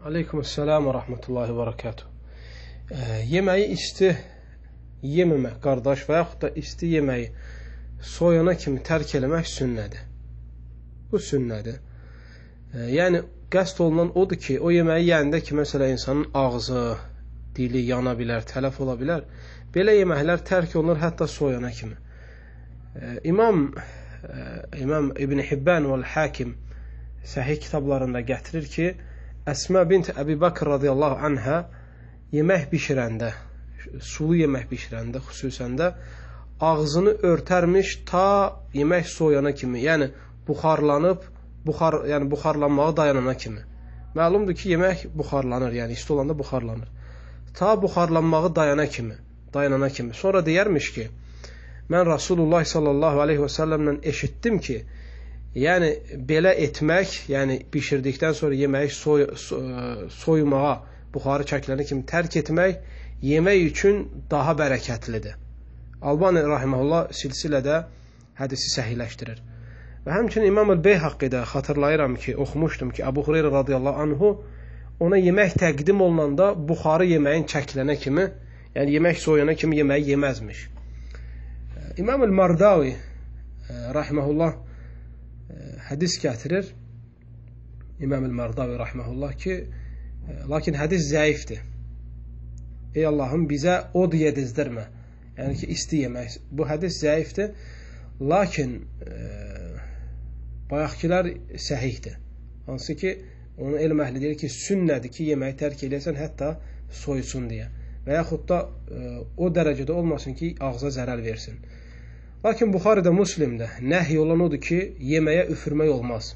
Aleykümselam və rahmetullahi və barakatuh. Yeməyi isti yeməmək, qardaş, və yaxud da isti yeməyi soyana kimi tərk eləmək sünnədir. Bu sünnədir. Yəni, qəsd olunan odur ki, o yeməyi yeyəndə ki, məsələn, insanın ağzı, dili yana bilər, tələf ola bilər. Belə yeməklər tərk olunur hətta soyana kimi. İmam İbn Hibban və Hakim səhih kitablarında gətirir ki, Əsmə bint Əbi Bakr radiyallahu anhə yemək bişirəndə, sulu yemək bişirəndə xüsusən də ağzını örtərmiş ta yemək soyana kimi, yəni buxarlanıb, buxarlanmağı dayanana kimi. Məlumdur ki, yemək buxarlanır, yəni isti olanda buxarlanır. Ta buxarlanmağı dayanana kimi. Sonra deyərmiş ki, mən Rasulullah sallallahu aleyhi və səlləmlə eşitdim ki, yəni belə etmək, yəni bişirdikdən sonra yeməyi soyumağa, buxarı çəkilənə kimi tərk etmək yemək üçün daha bərəkətlidir. Albani rahimehullah silsilədə hədisi səhihləşdirir. Və həmçinin İmam el-Beyhaqqidə xatırlayıram ki, oxumuşdum ki, Əbu Hüreyrə radiyallahu anhu ona yemək təqdim olunanda buxarı yeməyin çəkilənə kimi, yəni yemək soyana kimi yeməyi yeməzmiş. İmam el-Mardavi rahimehullah hədis gətirir, İmam el-Mardavi rahimehullah ki, lakin hədis zəifdir. Ey Allahım, bizə od yedizdirmə. Yəni ki, isti yemək. Bu hədis zəifdir, lakin bayaqkilər səhihdir. Hansı ki, onun elm əhli deyir ki, sünnədir ki, yeməyi tərk eləyəsən, hətta soyusun deyə. Və yaxud da o dərəcədə olmasın ki, ağza zərər versin. Lakin Buxaridə, Müslimdə nəhy olan odur ki, yeməyə üfürmək olmaz.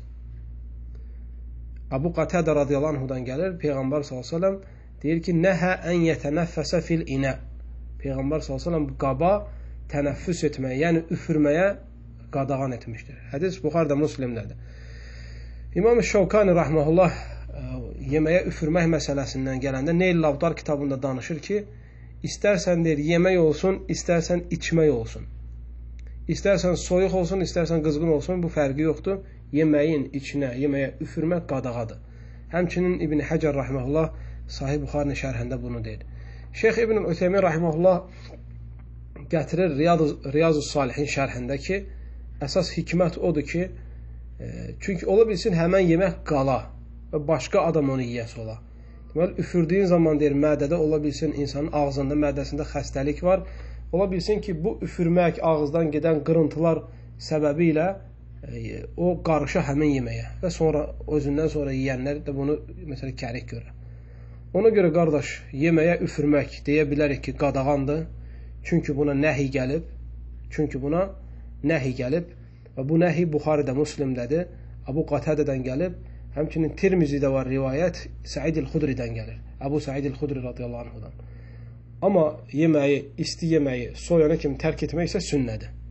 Əbu Qatadə radiyallahu anhudan gəlir, Peyğəmbər s.ə.v deyir ki, nəhə ən yətənəffəsə fil inə. Peyğəmbər s.ə.v qaba tənəffüs etməyə, yəni üfürməyə qadağan etmişdir. Hədis Buxaridə, Müslimdədir. İmam Şəvkani rahmehullah yeməyə üfürmək məsələsindən gələndə Neyl Lavdar kitabında danışır ki, istərsən deyir, yemək olsun, istərsən içmək olsun. İstərsən soyuq olsun, istərsən qızğın olsun, bu fərqi yoxdur. Yeməyin içinə, yeməyə üfürmək qadağadır. Həmçinin İbn Həcər rahimehullah Sahih Buxarinin şərhində bunu deyir. Şeyx İbn Ütheymin rahimehullah gətirir Riyaz-ı Salihin şərhində ki, əsas hikmət odur ki, çünki ola bilsin həmən yemək qala və başqa adam onu yiyəsi ola. Deməli, üfürdüyün zaman deyir, mədədə ola bilsin insanın ağzında, mədəsində xəstəlik var. Ola bilsin ki, bu üfürmək, ağızdan gedən qırıntılar səbəbi ilə o qarışa həmin yeməyə və sonra özündən sonra yiyənlər də bunu məsələn kərik görür. Ona görə qardaş, yeməyə üfürmək deyə bilərik ki, qadağandır. Çünki buna nəhi gəlib və bu nəhi Buxaridə, Müslimdədir. Əbu Qatədədən gəlib, həmçinin Tirmizidə var rivayət Səid el-Xudridən gəlir. Əbu Səid el-Xudri radiyallahu anhudan. Amma yeməyi, isti yeməyi soyana kimi tərk etmək isə sünnədir.